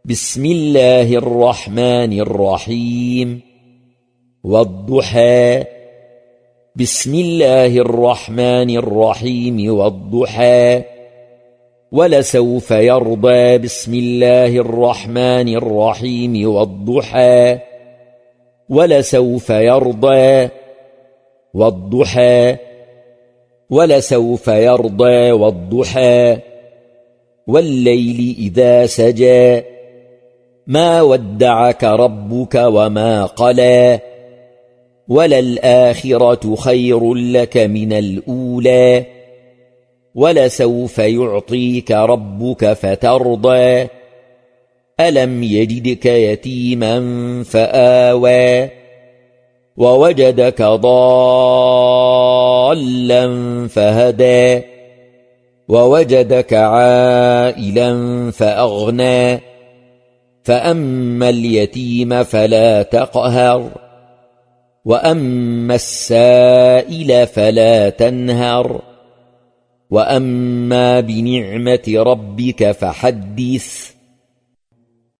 بسم الله الرحمن الرحيم والضحى بسم الله الرحمن الرحيم والضحى ولسوف يرضى بسم الله الرحمن الرحيم والضحى ولسوف يرضى والضحى ولسوف يرضى والضحى والليل إذا سجى ما ودعك ربك وما قلى وللآخرة خير لك من الأولى ولسوف يعطيك ربك فترضى ألم يجدك يتيما فآوى ووجدك ضالا فهدى ووجدك عائلا فأغنى فأما اليتيم فلا تقهر وأما السائل فلا تنهر وأما بنعمة ربك فحدث